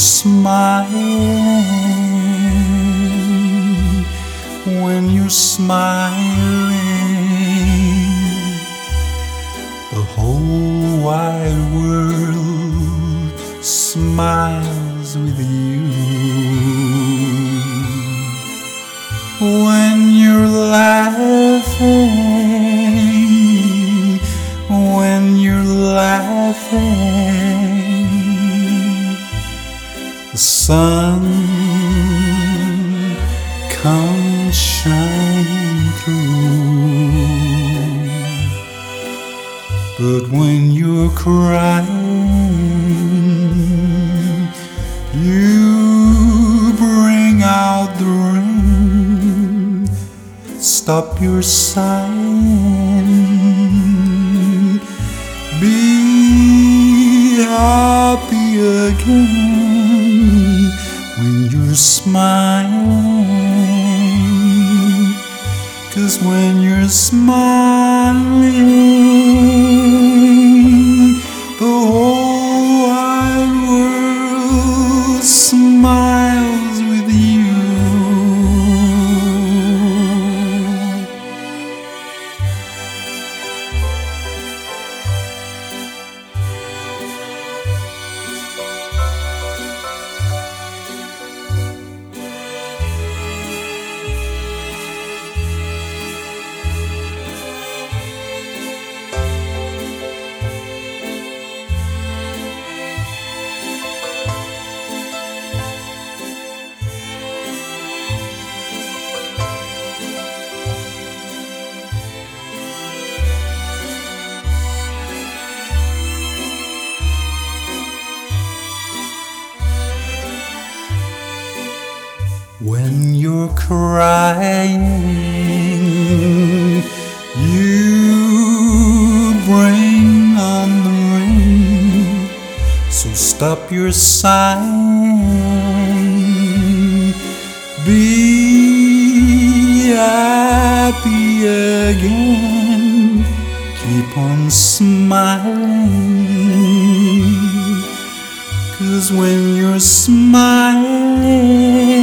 smiling, when you're smiling, the whole wide world smiles with you. When you're laughing, when you're laughing, the sun comes shining through. But when you're crying, you bring out the rain. Stop your sighing, be happy again when you're smiling. 'Cause when you're smiling, the whole wide world smiles with you. When you're crying, you bring on the rain. So stop your sighing, be happy again, keep on smiling. 'Cause when you're smiling,